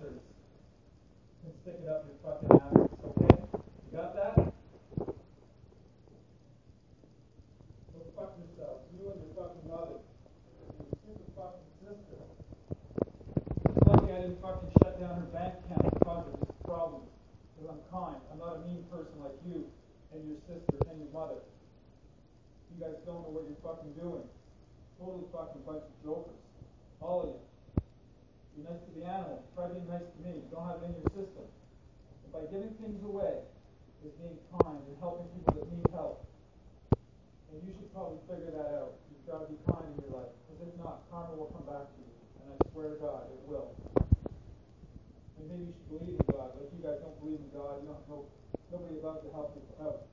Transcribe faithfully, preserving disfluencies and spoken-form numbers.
answers and stick it up your fucking ass. Okay? You got that? Go fuck yourself. You and your fucking mother. And your stupid fucking sister. It's lucky I didn't fucking shut down her bank account because of this problem. Because I'm kind. I'm not a mean person like you and your sister and your mother. You guys don't know what you're fucking doing. Totally fucking bunch of jokers. All of you. Be nice to the animals. Try being nice to me. You don't have it in your system. And by giving things away is being kind and helping people that need help. And you should probably figure that out. You've got to be kind in your life. Because if not, karma will come back to you. And I swear to God, it will. And maybe you should believe in God. Like you guys don't believe in God. You don't know nobody above to help you out.